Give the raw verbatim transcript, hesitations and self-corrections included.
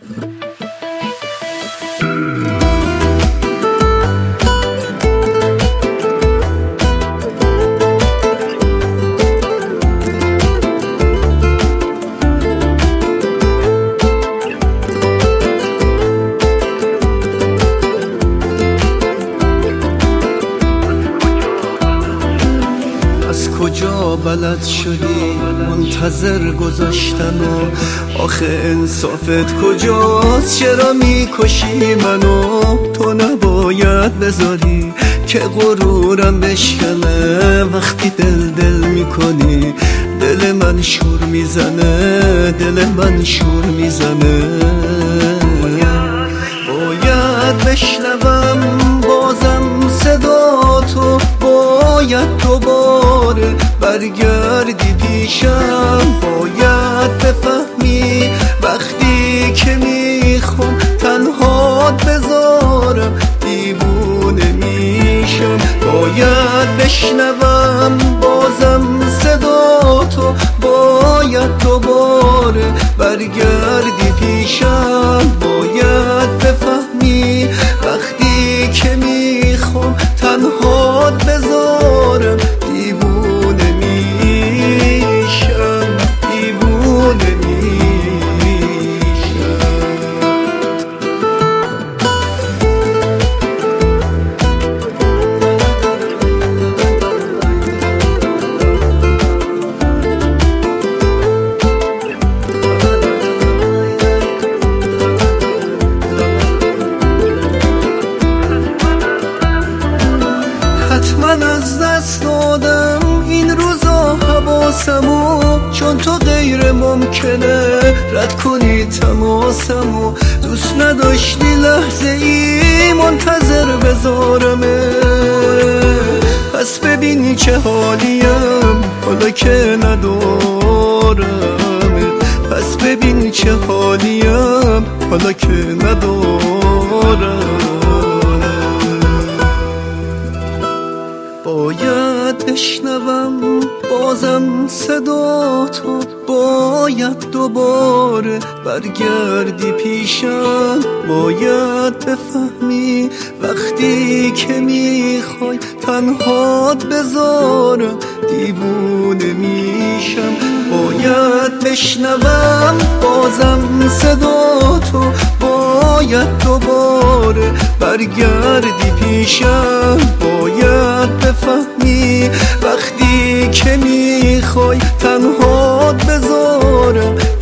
کجا بلد شدی منتظر گذاشتن و آخه انصافت کجاست؟ چرا میکشی منو؟ تو نباید بذاری که غرورم بشکنه وقتی دل دل میکنی. دل من شور میزنه، دل من شور میزنه. باید بشنوم بازم صدا تو، باید دوباره برگردی پیشم. باید بفهمی وقتی که میخوام تنهات بذارم دیوونه میشم. باید بشنوم بازم صدا تو، باید دوباره برگردی پیشم. باید بفهمی وقتی که میخوام تنهات بذارم دیوونه میشم، دیوونه میشم. من از دست دادم این روزا حواسمو، چون تو غیر ممکنه رد کنی تماسمو. دوست نداشتی لحظه ای منتظر بذارمه، پس ببینی چه حالیم حالا که ندارمه. پس ببینی چه حالیم حالا که ندارم. باید بشنوم بازم صدا تو، باید دوباره برگردی پیشم. باید بفهمی وقتی که میخوای تنهات بذارم دیوونه میشم. باید بشنوم بازم صدا تو، باید دوباره برگردی پیشم. باید بفهمی وقتی که میخوای تنهات بذارم